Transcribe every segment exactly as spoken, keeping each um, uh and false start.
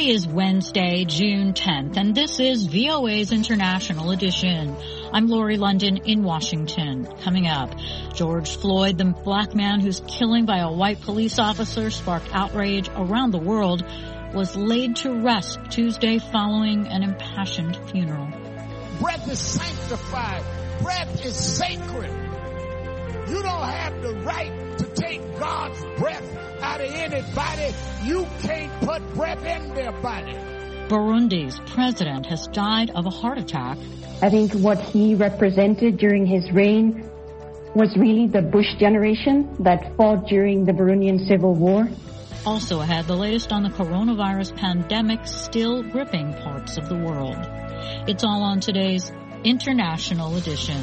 Today is Wednesday, June tenth, and this is V O A's International Edition. I'm Lori London in Washington. Coming up, George Floyd, the black man whose killing by a white police officer sparked outrage around the world, was laid to rest Tuesday following an impassioned funeral. Breath is sanctified. Breath is sacred. You don't have the right to take God's breath out of anybody. You can't put breath in their body. Burundi's president has died of a heart attack. I think what he represented during his reign was really the Bush generation that fought during the Burundian Civil War. Also ahead, the latest on the coronavirus pandemic still gripping parts of the world. It's all on today's International Edition.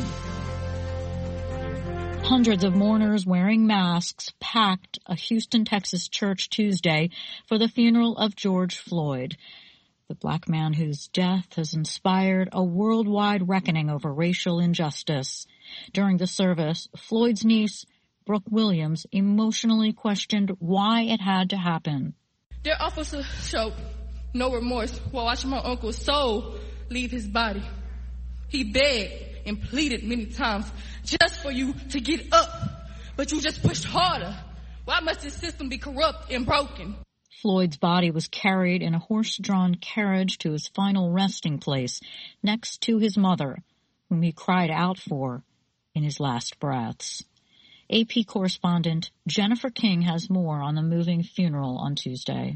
Hundreds of mourners wearing masks packed a Houston, Texas church Tuesday for the funeral of George Floyd, the black man whose death has inspired a worldwide reckoning over racial injustice. During the service, Floyd's niece, Brooke Williams, emotionally questioned why it had to happen. Their officer showed no remorse while watching my uncle's soul leave his body. He begged and pleaded many times just for you to get up, but you just pushed harder. Why must this system be corrupt and broken? Floyd's body was carried in a horse-drawn carriage to his final resting place next to his mother, whom he cried out for in his last breaths. A P correspondent Jennifer King has more on the moving funeral on Tuesday.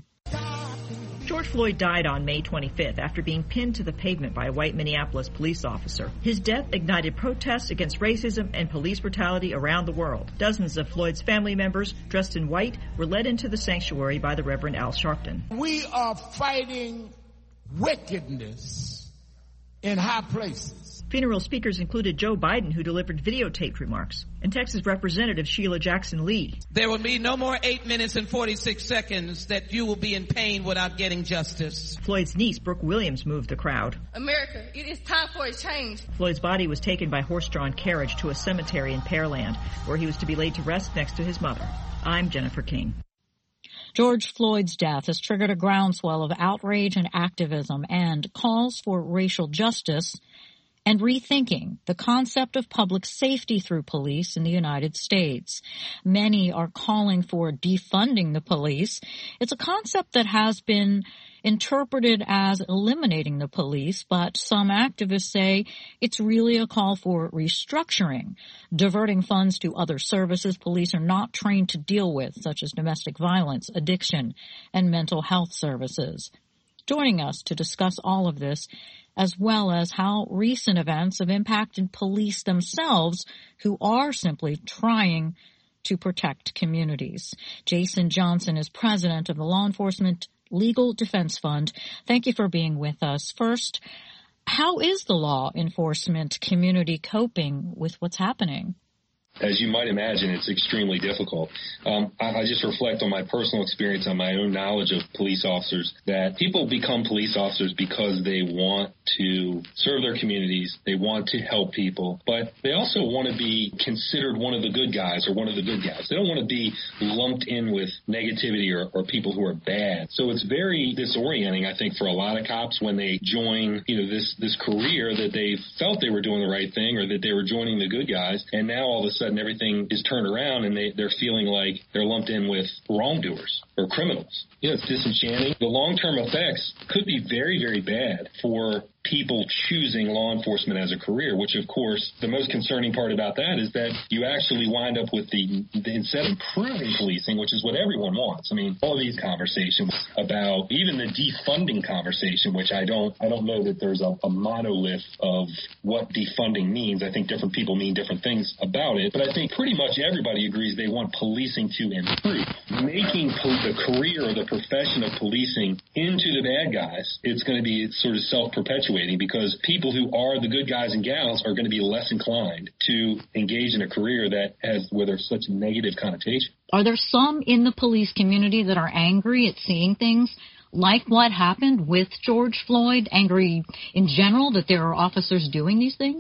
George Floyd died on May twenty-fifth after being pinned to the pavement by a white Minneapolis police officer. His death ignited protests against racism and police brutality around the world. Dozens of Floyd's family members, dressed in white, were led into the sanctuary by the Reverend Al Sharpton. We are fighting wickedness in high places. Funeral speakers included Joe Biden, who delivered videotaped remarks, and Texas Representative Sheila Jackson Lee. There will be no more eight minutes and forty-six seconds that you will be in pain without getting justice. Floyd's niece, Brooke Williams, moved the crowd. America, it is time for a change. Floyd's body was taken by horse-drawn carriage to a cemetery in Pearland, where he was to be laid to rest next to his mother. I'm Jennifer King. George Floyd's death has triggered a groundswell of outrage and activism and calls for racial justice and rethinking the concept of public safety through police in the United States. Many are calling for defunding the police. It's a concept that has been interpreted as eliminating the police, but some activists say it's really a call for restructuring, diverting funds to other services police are not trained to deal with, such as domestic violence, addiction, and mental health services. Joining us to discuss all of this, as well as how recent events have impacted police themselves who are simply trying to protect communities. Jason Johnson is president of the Law Enforcement Legal Defense Fund. Thank you for being with us. First, how is the law enforcement community coping with what's happening? As you might imagine, it's extremely difficult. Um, I, I just reflect on my personal experience, on my own knowledge of police officers, that people become police officers because they want to serve their communities, they want to help people, but they also want to be considered one of the good guys or one of the good guys. They don't want to be lumped in with negativity or, or people who are bad. So it's very disorienting, I think, for a lot of cops when they join, you know, this, this career that they felt they were doing the right thing or that they were joining the good guys, and now all of a sudden and everything is turned around and they, they're feeling like they're lumped in with wrongdoers or criminals. You know, it's disenchanting. The long-term effects could be very, very bad for people choosing law enforcement as a career, which, of course, the most concerning part about that is that you actually wind up with the, the instead of improving policing, which is what everyone wants. I mean, all these conversations about even the defunding conversation, which I don't, I don't know that there's a, a monolith of what defunding means. I think different people mean different things about it, but I think pretty much everybody agrees they want policing to improve. Making po- the career or the profession of policing into the bad guys, it's going to be sort of self-perpetuating, because people who are the good guys and gals are going to be less inclined to engage in a career that has, where there's such negative connotation. Are there some in the police community that are angry at seeing things like what happened with George Floyd, angry in general that there are officers doing these things?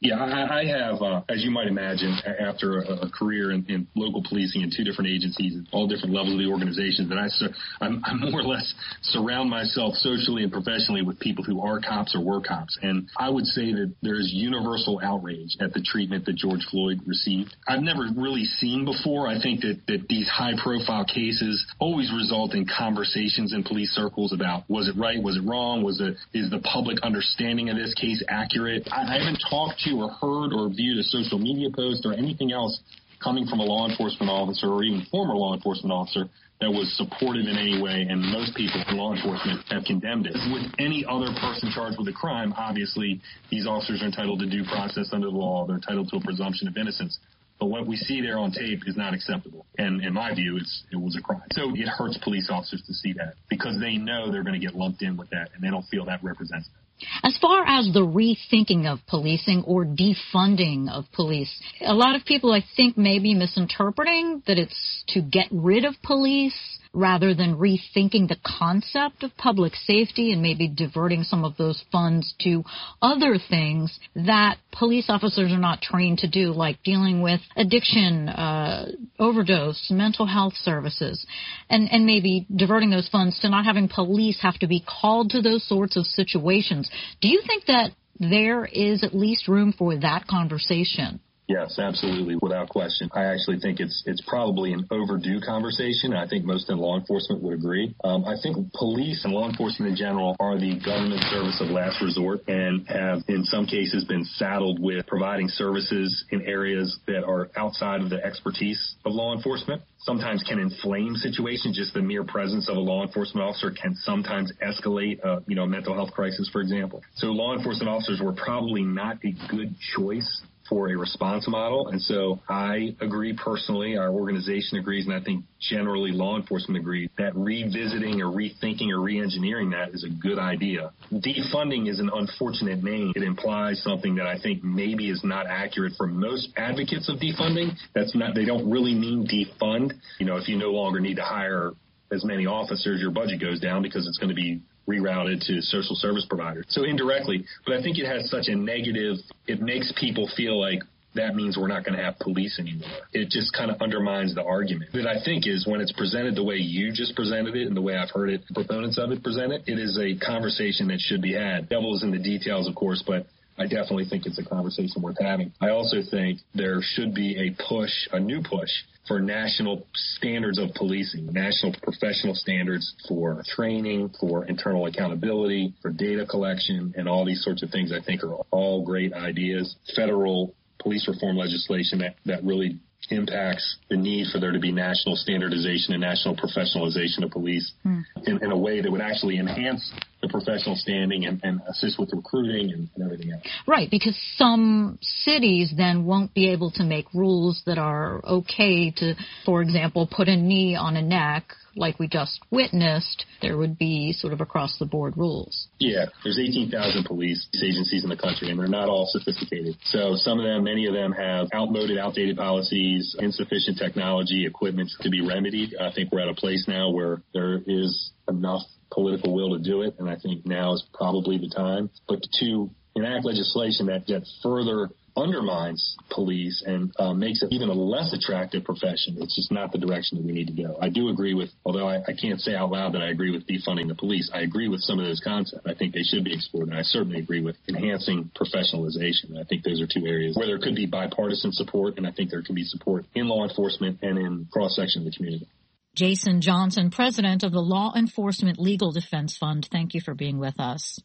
Yeah, I, I have, uh, as you might imagine, after a, a career in, in local policing in two different agencies, all different levels of the organization, that I, I'm, I more or less surround myself socially and professionally with people who are cops or were cops. And I would say that there is universal outrage at the treatment that George Floyd received. I've never really seen before. I think that, that these high-profile cases always result in conversations in police circles about, was it right, was it wrong, was it, is the public understanding of this case accurate? I, I haven't talked to or heard or viewed a social media post or anything else coming from a law enforcement officer or even former law enforcement officer that was supportive in any way, and most people in law enforcement have condemned it. With any other person charged with a crime, obviously these officers are entitled to due process under the law. They're entitled to a presumption of innocence. But what we see there on tape is not acceptable. And in my view, it's, it was a crime. So it hurts police officers to see that because they know they're going to get lumped in with that, and they don't feel that represents them. As far as the rethinking of policing or defunding of police, a lot of people, I think, may be misinterpreting that it's to get rid of police rather than rethinking the concept of public safety and maybe diverting some of those funds to other things that police officers are not trained to do, like dealing with addiction, uh, overdose, mental health services, and, and maybe diverting those funds to not having police have to be called to those sorts of situations. Do you think that there is at least room for that conversation? Yes, absolutely, without question. I actually think it's it's probably an overdue conversation. I think most in law enforcement would agree. Um, I think police and law enforcement in general are the government service of last resort and have, in some cases, been saddled with providing services in areas that are outside of the expertise of law enforcement. Sometimes can inflame situations. Just the mere presence of a law enforcement officer can sometimes escalate a, you know, mental health crisis, for example. So law enforcement officers were probably not a good choice for a response model. And so I agree personally, our organization agrees, and I think generally law enforcement agrees, that revisiting or rethinking or re-engineering that is a good idea. Defunding is an unfortunate name. It implies something that I think maybe is not accurate for most advocates of defunding. That's not, they don't really mean defund. You know, if you no longer need to hire as many officers, your budget goes down because it's going to be rerouted to social service providers. So indirectly, but I think it has such a negative, it makes people feel like that means we're not going to have police anymore. It just kind of undermines the argument. That I think is when it's presented the way you just presented it and the way I've heard it, proponents of it present it, it is a conversation that should be had. Devil is in the details, of course, but I definitely think it's a conversation worth having. I also think there should be a push, a new push, for national standards of policing, national professional standards for training, for internal accountability, for data collection, and all these sorts of things I think are all great ideas. Federal police reform legislation that, that really impacts the need for there to be national standardization and national professionalization of police mm. in, in a way that would actually enhance the professional standing and, and assist with recruiting and, and everything else. Right, because some cities then won't be able to make rules that are okay to, for example, put a knee on a neck like we just witnessed. There would be sort of across-the-board rules. Yeah, there's eighteen thousand police agencies in the country, and they're not all sophisticated. So some of them, many of them have outmoded, outdated policies, insufficient technology, equipment to be remedied. I think we're at a place now where there is enough political will to do it, and I think now is probably the time. But to enact legislation that, that further undermines police and uh, makes it even a less attractive profession, it's just not the direction that we need to go. I do agree with, although I, I can't say out loud that I agree with defunding the police, I agree with some of those concepts. I think they should be explored, and I certainly agree with enhancing professionalization. I think those are two areas where there could be bipartisan support, and I think there can be support in law enforcement and in cross-section of the community. Jason Johnson, president of the Law Enforcement Legal Defense Fund, thank you for being with us.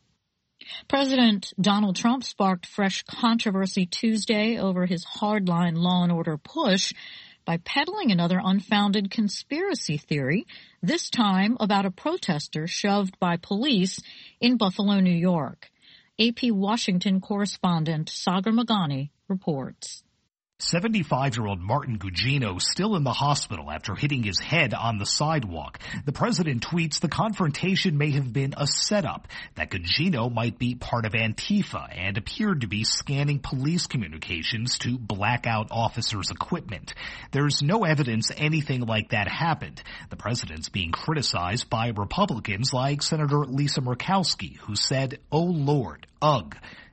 President Donald Trump sparked fresh controversy Tuesday over his hardline law and order push by peddling another unfounded conspiracy theory, this time about a protester shoved by police in Buffalo, New York. A P Washington correspondent Sagar Magani reports. seventy-five-year-old Martin Gugino still in the hospital after hitting his head on the sidewalk. The president tweets the confrontation may have been a setup, that Gugino might be part of Antifa and appeared to be scanning police communications to black out officers' equipment. There's no evidence anything like that happened. The president's being criticized by Republicans like Senator Lisa Murkowski, who said, "Oh Lord, ugh."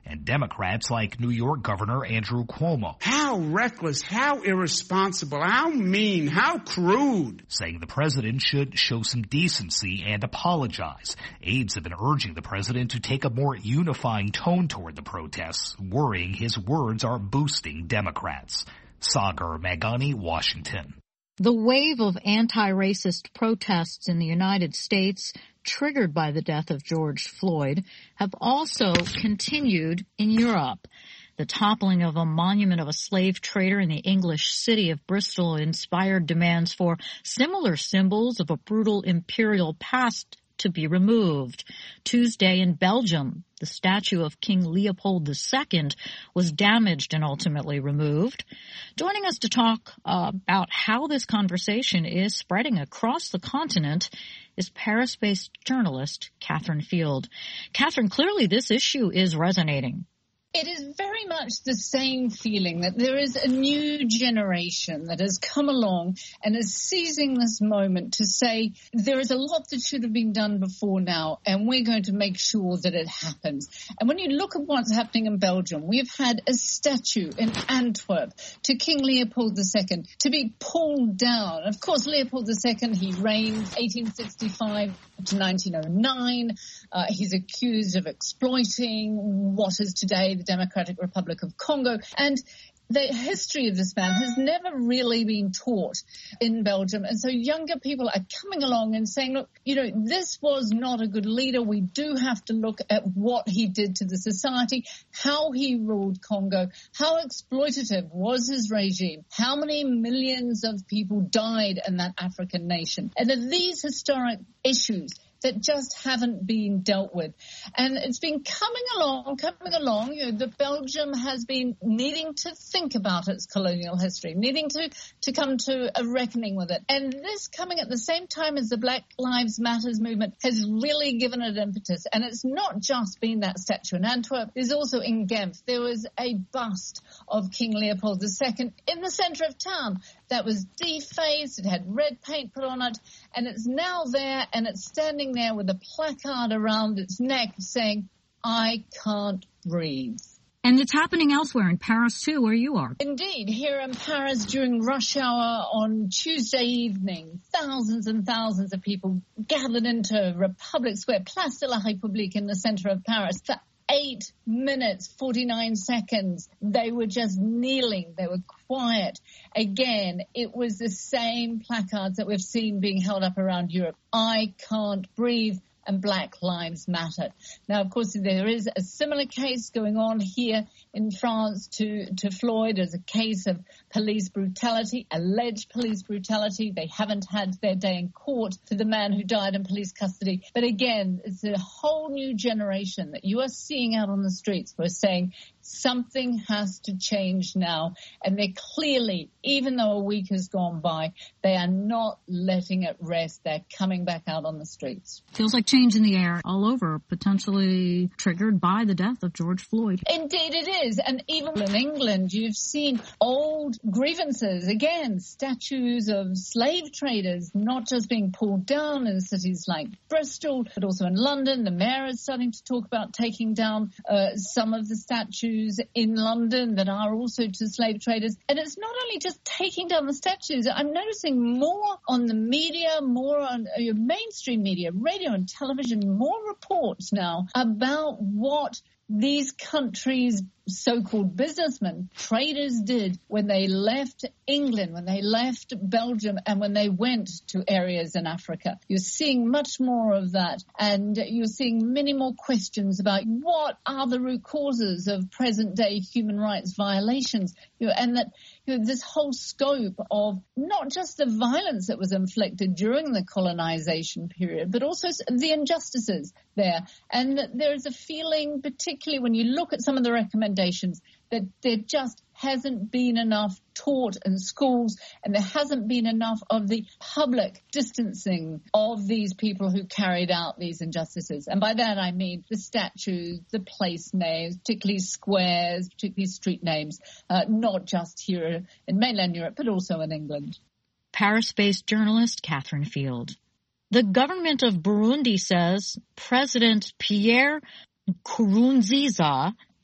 and Democrats like New York Governor Andrew Cuomo. How reckless, how irresponsible, how mean, how crude. Saying the president should show some decency and apologize. Aides have been urging the president to take a more unifying tone toward the protests, worrying his words are boosting Democrats. Sagar Meghani, Washington. The wave of anti-racist protests in the United States, triggered by the death of George Floyd, have also continued in Europe. The toppling of a monument of a slave trader in the English city of Bristol inspired demands for similar symbols of a brutal imperial past to be removed. Tuesday in Belgium, the statue of King Leopold the Second was damaged and ultimately removed. Joining us to talk uh, about how this conversation is spreading across the continent is Paris-based journalist Catherine Field. Catherine, clearly this issue is resonating. It is very much the same feeling that there is a new generation that has come along and is seizing this moment to say there is a lot that should have been done before now, and we're going to make sure that it happens. And when you look at what's happening in Belgium, we've had a statue in Antwerp to King Leopold the Second to be pulled down. Of course, Leopold the Second, he reigned eighteen sixty-five to nineteen oh nine. Uh, he's accused of exploiting what is today the Democratic Republic of Congo. And the history of this man has never really been taught in Belgium. And so younger people are coming along and saying, look, you know, this was not a good leader. We do have to look at what he did to the society, how he ruled Congo, how exploitative was his regime, how many millions of people died in that African nation. And that these historic issues that just haven't been dealt with. And it's been coming along, coming along, you know, that Belgium has been needing to think about its colonial history, needing to, to come to a reckoning with it. And this coming at the same time as the Black Lives Matters movement has really given it impetus. And it's not just been that statue in Antwerp. There's also in Genf, there was a bust of King Leopold the Second in the centre of town that was defaced. It had red paint put on it, and it's now there, and it's standing there with a placard around its neck saying, I can't breathe. And it's happening elsewhere in Paris, too, where you are. Indeed. Here in Paris during rush hour on Tuesday evening, thousands and thousands of people gathered into Republic Square, Place de la République in the centre of Paris for eight minutes, forty-nine seconds. They were just kneeling. They were quiet. Again, it was the same placards that we've seen being held up around Europe. I can't breathe. And Black Lives Matter. Now, of course, there is a similar case going on here in France to, to Floyd. There's a case of police brutality, alleged police brutality. They haven't had their day in court for the man who died in police custody. But again, it's a whole new generation that you are seeing out on the streets who are saying something has to change now. And they're clearly, even though a week has gone by, they are not letting it rest. They're coming back out on the streets. Feels like change in the air all over, potentially triggered by the death of George Floyd. Indeed it is. And even in England, you've seen old grievances. Again, statues of slave traders not just being pulled down in cities like Bristol, but also in London. The mayor is starting to talk about taking down uh, some of the statues in London that are also to slave traders. And it's not only just taking down the statues. I'm noticing more on the media, more on uh, mainstream media, radio and television, more reports now about what these countries' so-called businessmen, traders did when they left England, when they left Belgium, and when they went to areas in Africa. You're seeing much more of that, and you're seeing many more questions about what are the root causes of present-day human rights violations, you know, and that you know, this whole scope of not just the violence that was inflicted during the colonization period, but also the injustices there. And there is a feeling, particularly when you look at some of the recommendations, that there just hasn't been enough taught in schools, and there hasn't been enough of the public distancing of these people who carried out these injustices. And by that I mean the statues, the place names, particularly squares, particularly street names, uh, not just here in mainland Europe, but also in England. Paris-based journalist Catherine Field. The government of Burundi says President Pierre Nkurunziza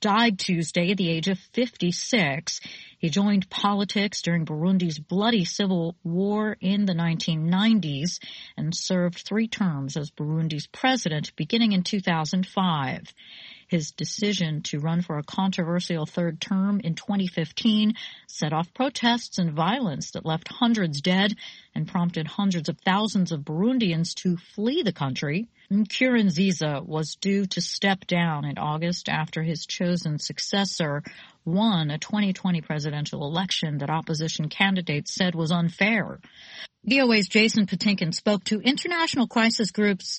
died Tuesday at the age of fifty-six. He joined politics during Burundi's bloody civil war in the nineteen nineties and served three terms as Burundi's president beginning in two thousand five. His decision to run for a controversial third term in twenty fifteen set off protests and violence that left hundreds dead and prompted hundreds of thousands of Burundians to flee the country. Nkurunziza was due to step down in August after his chosen successor won a twenty twenty presidential election that opposition candidates said was unfair. V O A's Jason Patinkin spoke to international crisis groups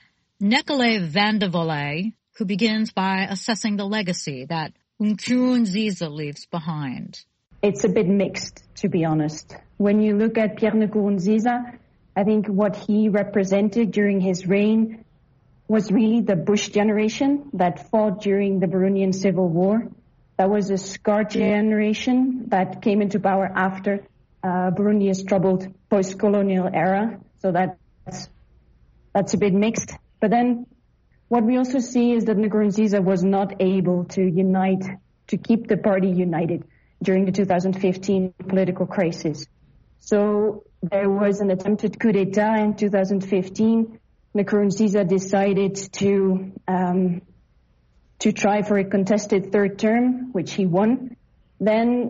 Nekele Vandevole, who begins by assessing the legacy that Nkurunziza leaves behind. It's a bit mixed, to be honest. When you look at Pierre Nkurunziza, I think what he represented during his reign was really the Bush generation that fought during the Burundian Civil War. That was a scarred generation that came into power after uh, Burundi's troubled post-colonial era. So that's, that's a bit mixed. But then what we also see is that Nkurunziza was not able to unite, to keep the party united during the two thousand fifteen political crisis. So there was an attempted coup d'etat in two thousand fifteen. Nkurunziza decided to um, to try for a contested third term, which he won. Then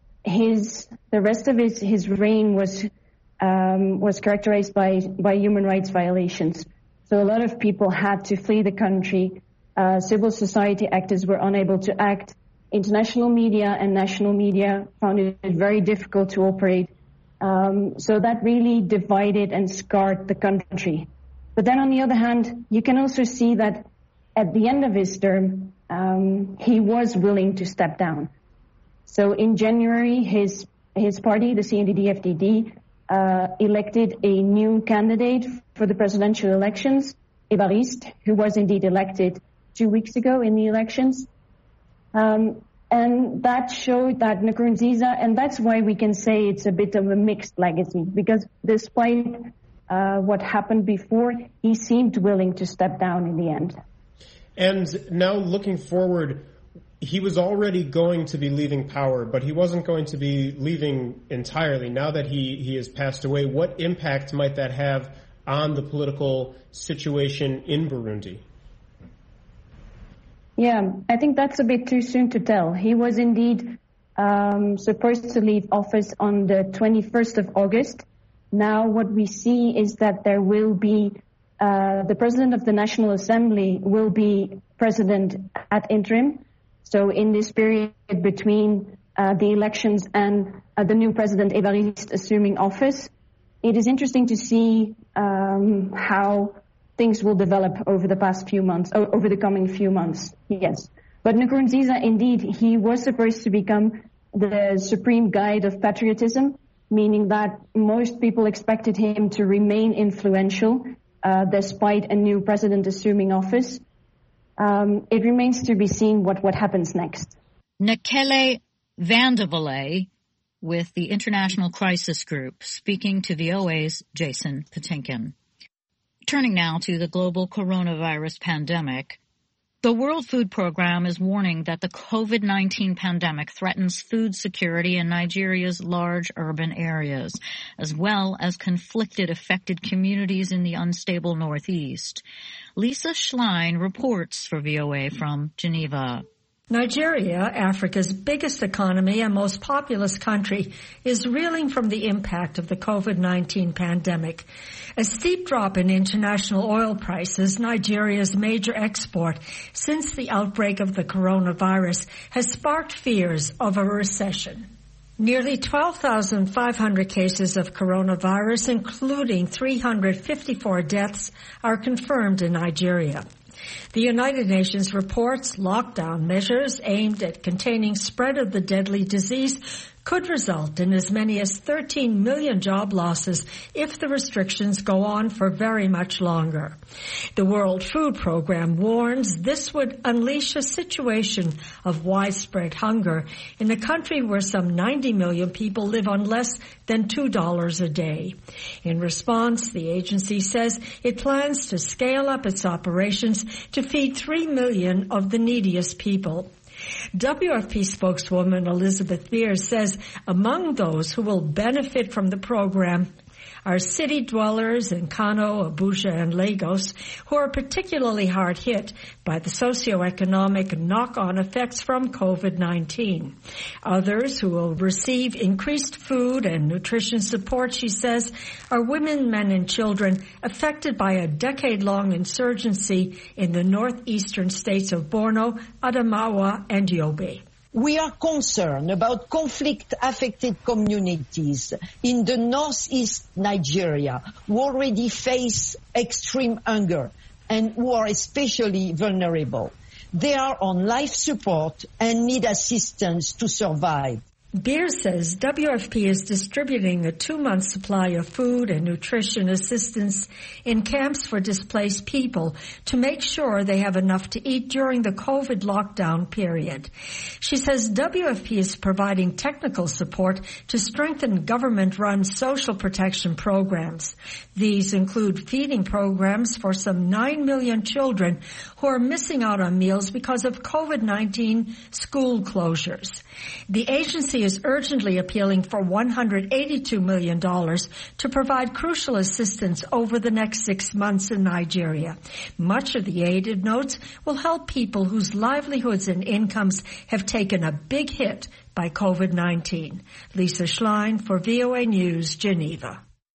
his the rest of his his reign was um, was characterized by by human rights violations. So a lot of people had to flee the country. Uh, civil society actors were unable to act. International media and national media found it very difficult to operate. Um, so that really divided and scarred the country. But then on the other hand, you can also see that at the end of his term, um, he was willing to step down. So in January, his his party, the C N D D F D D, uh, elected a new candidate for the presidential elections, Evariste, who was indeed elected two weeks ago in the elections. Um, and that showed that Nkurunziza, and that's why we can say it's a bit of a mixed legacy, because despite uh, what happened before, he seemed willing to step down in the end. And now looking forward, he was already going to be leaving power, but he wasn't going to be leaving entirely. Now that he, he has passed away, what impact might that have on the political situation in Burundi? Yeah, I think that's a bit too soon to tell. He was indeed um, supposed to leave office on the twenty-first of August. Now what we see is that there will be, uh, the President of the National Assembly will be President ad interim. So in this period between uh, the elections and uh, the new President Evariste assuming office, it is interesting to see um, how things will develop over the past few months, over the coming few months, yes. But Nkurunziza, indeed, he was supposed to become the supreme guide of patriotism, meaning that most people expected him to remain influential uh, despite a new president assuming office. Um, it remains to be seen what, what happens next. Nekele Vandevole with the International Crisis Group, speaking to V O A's Jason Patinkin. Turning now to the global coronavirus pandemic. The World Food Programme is warning that the COVID nineteen pandemic threatens food security in Nigeria's large urban areas, as well as conflicted affected communities in the unstable Northeast. Lisa Schlein reports for V O A from Geneva. Nigeria, Africa's biggest economy and most populous country, is reeling from the impact of the COVID nineteen pandemic. A steep drop in international oil prices, Nigeria's major export since the outbreak of the coronavirus, has sparked fears of a recession. Nearly twelve thousand five hundred cases of coronavirus, including three hundred fifty-four deaths, are confirmed in Nigeria. The United Nations reports lockdown measures aimed at containing spread of the deadly disease could result in as many as thirteen million job losses if the restrictions go on for very much longer. The World Food Programme warns this would unleash a situation of widespread hunger in a country where some ninety million people live on less than two dollars a day. In response, the agency says it plans to scale up its operations to feed three million of the neediest people. W F P spokeswoman Elizabeth Beers says among those who will benefit from the program are city dwellers in Kano, Abuja, and Lagos, who are particularly hard hit by the socioeconomic knock-on effects from COVID nineteen. Others who will receive increased food and nutrition support, she says, are women, men, and children affected by a decade-long insurgency in the northeastern states of Borno, Adamawa, and Yobe. We are concerned about conflict-affected communities in the northeast Nigeria who already face extreme hunger and who are especially vulnerable. They are on life support and need assistance to survive. Beers says W F P is distributing a two-month supply of food and nutrition assistance in camps for displaced people to make sure they have enough to eat during the COVID lockdown period. She says W F P is providing technical support to strengthen government-run social protection programs. These include feeding programs for some nine million children who are missing out on meals because of COVID nineteen school closures. The agency is urgently appealing for one hundred eighty-two million dollars to provide crucial assistance over the next six months in Nigeria. Much of the aid, it notes, will help people whose livelihoods and incomes have taken a big hit by COVID nineteen. Lisa Schlein for V O A News, Geneva.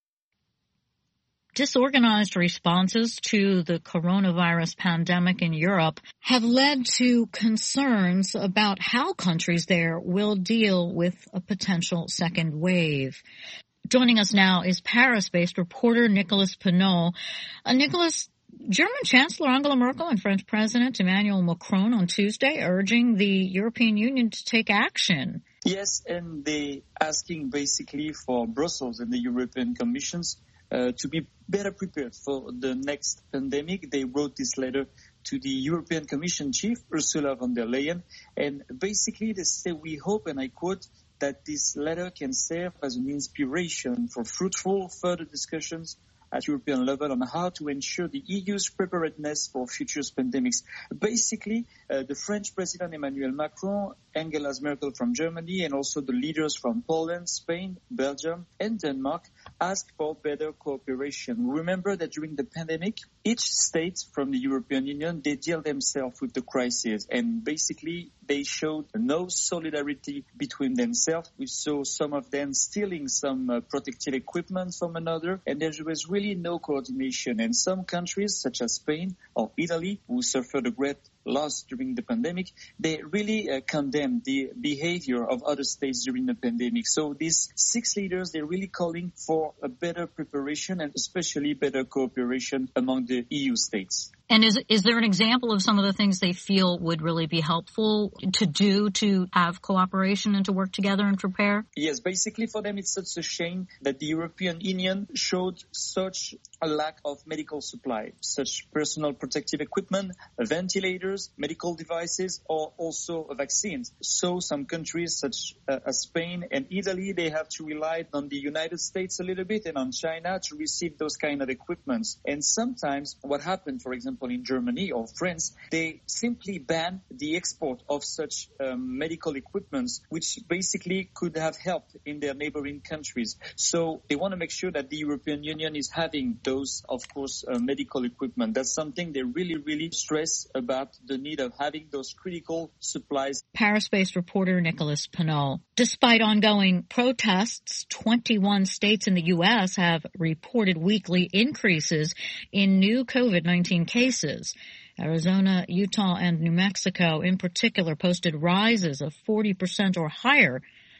Disorganized responses to the coronavirus pandemic in Europe have led to concerns about how countries there will deal with a potential second wave. Joining us now is Paris-based reporter Nicolas Pineau. Uh, Nicolas, German Chancellor Angela Merkel and French President Emmanuel Macron on Tuesday urging the European Union to take action. Yes, and they asking basically for Brussels and the European Commissions Uh, to be better prepared for the next pandemic. They wrote this letter to the European Commission chief, Ursula von der Leyen, and basically they say, we hope, and I quote, that this letter can serve as an inspiration for fruitful further discussions at European level on how to ensure the E U's preparedness for future pandemics. Basically, uh, the French President Emmanuel Macron, Angela Merkel from Germany, and also the leaders from Poland, Spain, Belgium, and Denmark asked for better cooperation. Remember that during the pandemic, each state from the European Union, they deal themselves with the crisis, and basically they showed no solidarity between themselves. We saw some of them stealing some uh, protective equipment from another, and there was really no coordination. And some countries, such as Spain or Italy, who suffered a great loss during the pandemic, they really uh, condemn the behavior of other states during the pandemic. So these six leaders, they're really calling for a better preparation and especially better cooperation among the E U states. And is is there an example of some of the things they feel would really be helpful to do to have cooperation and to work together and prepare? Yes, basically for them it's such a shame that the European Union showed such a lack of medical supply, such personal protective equipment, ventilators, medical devices, or also vaccines. So some countries such uh, as Spain and Italy, they have to rely on the United States a little bit and on China to receive those kind of equipments. And sometimes what happened, for example, in Germany or France, they simply ban the export of such um, medical equipments, which basically could have helped in their neighboring countries. So they want to make sure that the European Union is having those, of course, uh, medical equipment. That's something they really, really stress about the need of having those critical supplies. Paris-based reporter Nicolas Pineau. Despite ongoing protests, twenty-one states in the U S have reported weekly increases in new COVID nineteen cases. Arizona, Utah, and New Mexico in particular posted rises of forty percent or higher.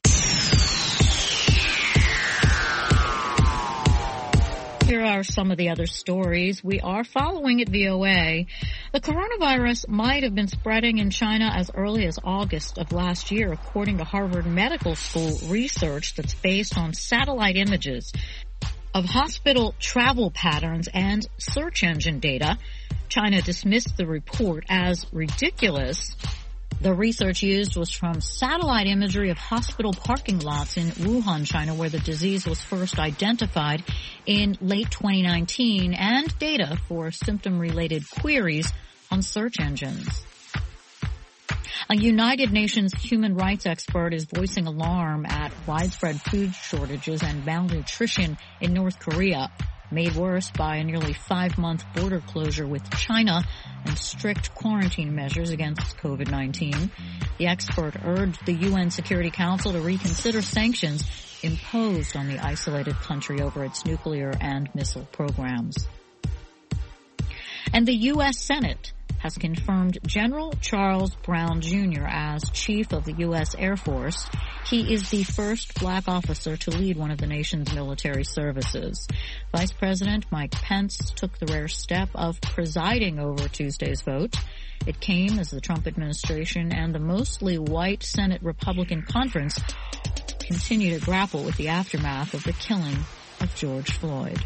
Here are some of the other stories we are following at V O A. The coronavirus might have been spreading in China as early as August of last year, according to Harvard Medical School research that's based on satellite images of hospital travel patterns and search engine data. China dismissed the report as ridiculous. The research used was from satellite imagery of hospital parking lots in Wuhan, China, where the disease was first identified in late twenty nineteen, and data for symptom-related queries on search engines. A United Nations human rights expert is voicing alarm at widespread food shortages and malnutrition in North Korea, made worse by a nearly five-month border closure with China and strict quarantine measures against COVID nineteen. The expert urged the U N Security Council to reconsider sanctions imposed on the isolated country over its nuclear and missile programs. And the U S Senate has confirmed General Charles Brown Junior as Chief of the U S Air Force. He is the first black officer to lead one of the nation's military services. Vice President Mike Pence took the rare step of presiding over Tuesday's vote. It came as the Trump administration and the mostly white Senate Republican conference continue to grapple with the aftermath of the killing of George Floyd.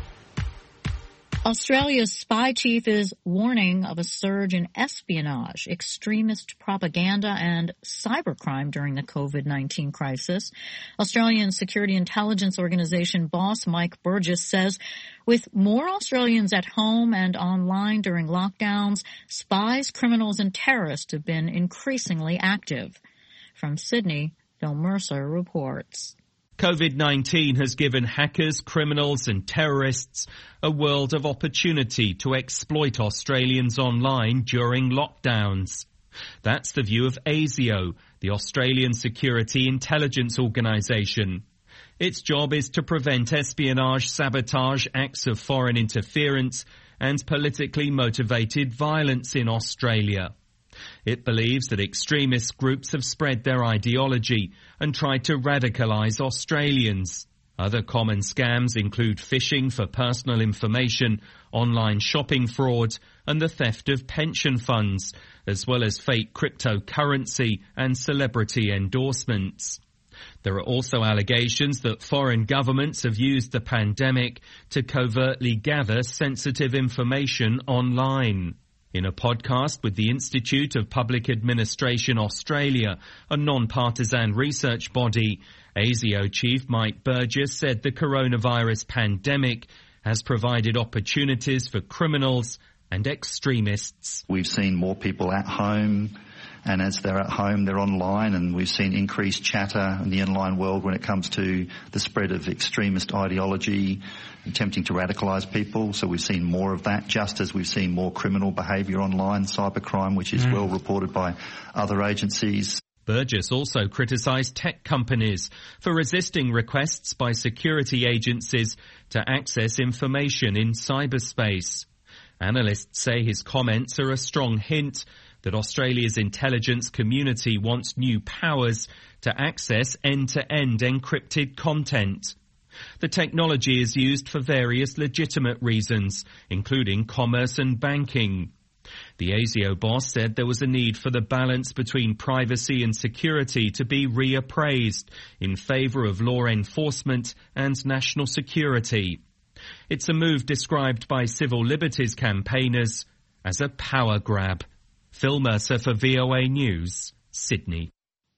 Australia's spy chief is warning of a surge in espionage, extremist propaganda, and cybercrime during the COVID nineteen crisis. Australian Security Intelligence Organization boss Mike Burgess says with more Australians at home and online during lockdowns, spies, criminals, and terrorists have been increasingly active. From Sydney, Phil Mercer reports. COVID nineteen has given hackers, criminals and terrorists a world of opportunity to exploit Australians online during lockdowns. That's the view of ASIO, the Australian Security Intelligence Organisation. Its job is to prevent espionage, sabotage, acts of foreign interference and politically motivated violence in Australia. It believes that extremist groups have spread their ideology and tried to radicalise Australians. Other common scams include phishing for personal information, online shopping fraud, and the theft of pension funds, as well as fake cryptocurrency and celebrity endorsements. There are also allegations that foreign governments have used the pandemic to covertly gather sensitive information online. In a podcast with the Institute of Public Administration Australia, a non-partisan research body, ASIO Chief Mike Burgess said the coronavirus pandemic has provided opportunities for criminals and extremists. We've seen more people at home, and as they're at home, they're online, and we've seen increased chatter in the online world when it comes to the spread of extremist ideology, attempting to radicalise people. So we've seen more of that, just as we've seen more criminal behaviour online, cybercrime, which is mm. well reported by other agencies. Burgess also criticised tech companies for resisting requests by security agencies to access information in cyberspace. Analysts say his comments are a strong hint that Australia's intelligence community wants new powers to access end-to-end encrypted content. The technology is used for various legitimate reasons, including commerce and banking. The ASIO boss said there was a need for the balance between privacy and security to be reappraised in favour of law enforcement and national security. It's a move described by civil liberties campaigners as a power grab. Phil Mercer for V O A News, Sydney.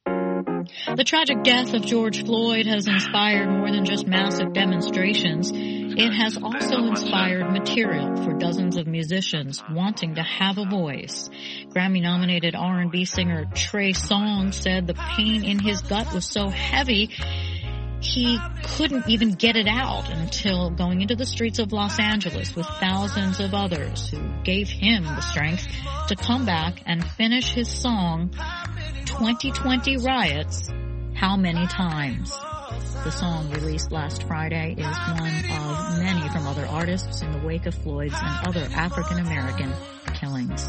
The tragic death of George Floyd has inspired more than just massive demonstrations. It has also inspired material for dozens of musicians wanting to have a voice. Grammy-nominated R and B singer Trey Songz said the pain in his gut was so heavy he couldn't even get it out until going into the streets of Los Angeles with thousands of others who gave him the strength to come back and finish his song, twenty twenty Riots, How Many Times. The song, released last Friday, is one of many from other artists in the wake of Floyd's and other African-American killings.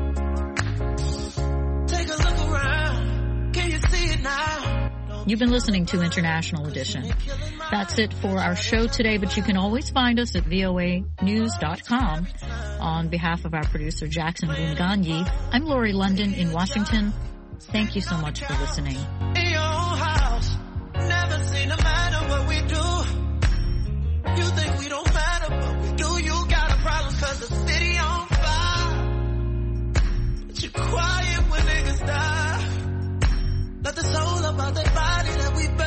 Take a look around. Can you see it now? You've been listening to International Edition. That's it for our show today, but you can always find us at V O A news dot com. On behalf of our producer, Jackson Bunganyi, I'm Lori London in Washington. Thank you so much for listening. In your own house, never seen no matter what we do. You think we don't matter, but we do. You got a problem cause the city on fire. But you quiet when niggas die. Let the soul about that body that we